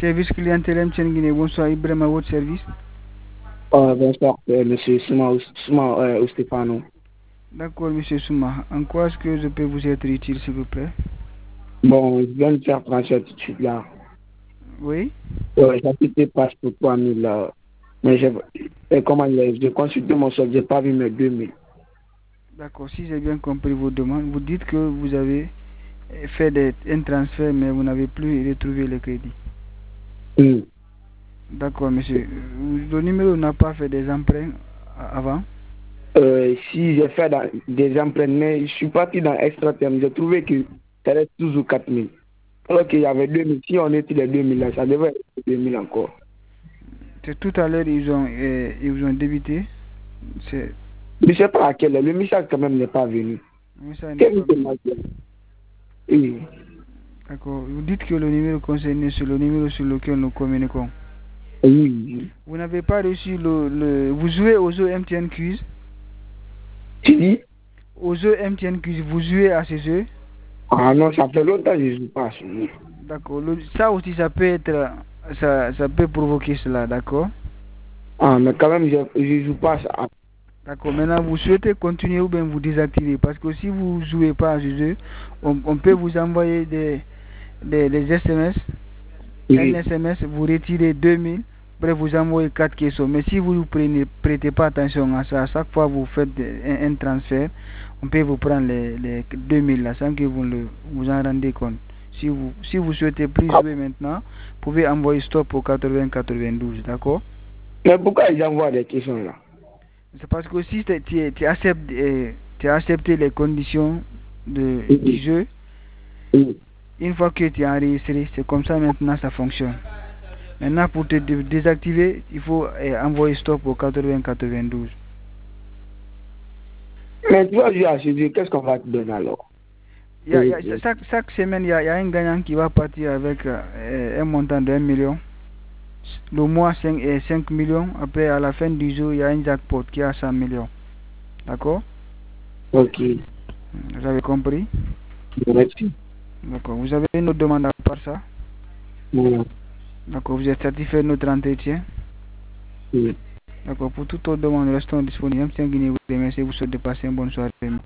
Service clientèle MTN Guinée, bonsoir Ibrahim à votre service. Bonsoir, monsieur Souma ou Stéphano. D'accord, monsieur Souma. En quoi est-ce que je peux vous être utile, s'il vous plaît? Bon, je viens de faire transfert tout de suite là. Oui. J'ai quitté passe pour 3000 là. Mais comment dire, j'ai consulté mon solde, j'ai pas vu mes 2000. D'accord, si j'ai bien compris vos demandes, vous dites que vous avez fait un transfert, mais vous n'avez plus retrouvé le crédit. D'accord, monsieur. Le numéro n'a pas fait des emprunts avant? Si j'ai fait des emprunts, mais je suis parti dans extra terme, j'ai trouvé que ça reste toujours 4000. Alors qu'il y avait 2000. Si on était les 2000 là, ça devrait être 2000 encore. C'est tout à l'heure, ils ont débité. Je ne sais pas à quelle heure. Le message quand même n'est pas venu. Le message n'est pas venu. Oui. D'accord. Vous dites que le numéro concerné, c'est le numéro sur lequel nous communiquons. Oui. Vous n'avez pas reçu Vous jouez aux jeux MTN Quiz? Tu dis? Aux jeux MTN Quiz, vous jouez à ces jeux? Ah non, ça fait longtemps que je ne joue pas à ce jeu. D'accord. Ça aussi, ça peut être... Ça peut provoquer cela, d'accord? Ah, mais quand même, je ne joue pas à ça. D'accord. Maintenant, vous souhaitez continuer ou bien vous désactiver? Parce que si vous ne jouez pas à ce jeu, on peut vous envoyer des SMS. Oui. Un SMS, vous retirez 2000. Après, vous envoyez 4 questions. Mais si vous ne prêtez pas attention à ça, à chaque fois que vous faites un transfert, on peut vous prendre les 2000 là, sans que vous en rendez compte. Si vous souhaitez plus jouer maintenant, vous pouvez envoyer stop au 80-92, d'accord? Mais pourquoi ils envoient des questions là? C'est parce que si tu as accepté les conditions du jeu, une fois que tu es enregistré, c'est comme ça maintenant ça fonctionne. Maintenant, pour te désactiver, il faut envoyer stop au 80-92. Mais tu vas jouer à ce jeu, qu'est-ce qu'on va te donner alors? Chaque semaine, il y a un gagnant qui va partir avec un montant de 1 million. Le mois, 5 millions. Après, à la fin du jour, il y a un jackpot qui a 100 millions. D'accord? Ok. Vous avez compris? Merci. D'accord. Vous avez une autre demande à part ça? Non. D'accord. Vous êtes satisfait de notre entretien? Oui. D'accord. Pour toute autre demande, restons disponibles. M. Guinée vous remercie. Vous souhaitez passer une bonne soirée.